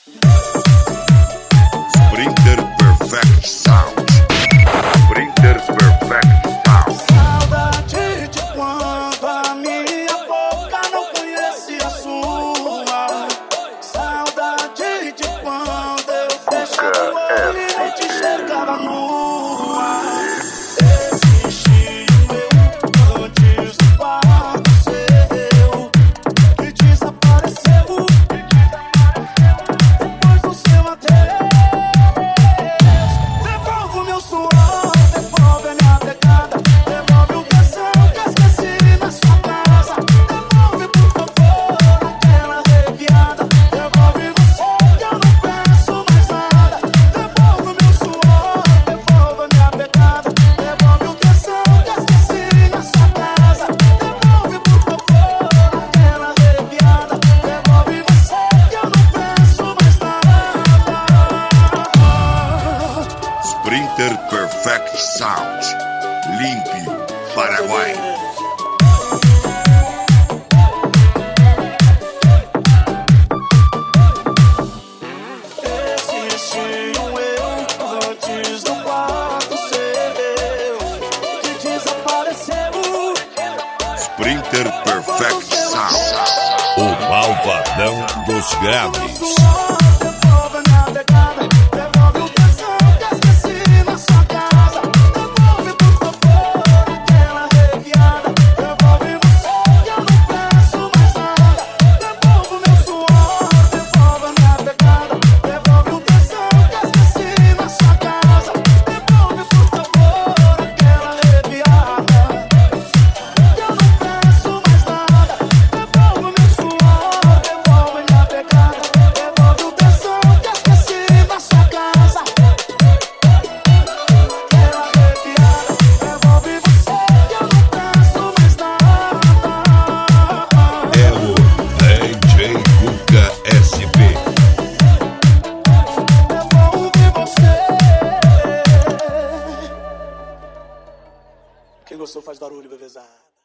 Sprinter Perfect Sound. Sprinter Perfect Sound. Saudade de quando a minha boca não conhecia a sua. Saudade de quando eu fechava o olho e eu te enxergava nua. Existia eu antes do quarto seu, que desapareceu depois do seu adeus. Devolve o meu suor, devolve a minha pegada, devolve o coração que esqueci na sua casa. Devolve, por favor, aquela arrepiada. Devolve você que eu não peço mais nada. Devolve o meu suor, devolve a minha pegada, devolve o coração que esqueci na sua casa. Devolve, por favor, aquela arrepiada. Devolve você que eu não peço mais nada. Sprinter Perfect Sound. Limpe, Paraguai. Existe eu antes do quarto seu, que desapareceu. Sprinter Perfect Sound. O malvadão dos graves. Suor, devolve a minha pegada, devolve o coração que esqueci na sua casa. Devolve, por favor, aquela arrepiada. Devolve você que eu não peço mais nada. Devolve o meu suor, devolve a minha pegada, devolve o coração que esqueci na sua casa. Devolve, por favor, aquela arrepiada. Eu não peço mais nada. Devolve o meu suor, devolve a minha pegada, devolve o coração que esqueci na sua casa. Aquela arrepiada, devolve você que eu não peço mais nada. É o DJ Cuca SP. Devolve você. Quem gostou faz barulho, bebezada.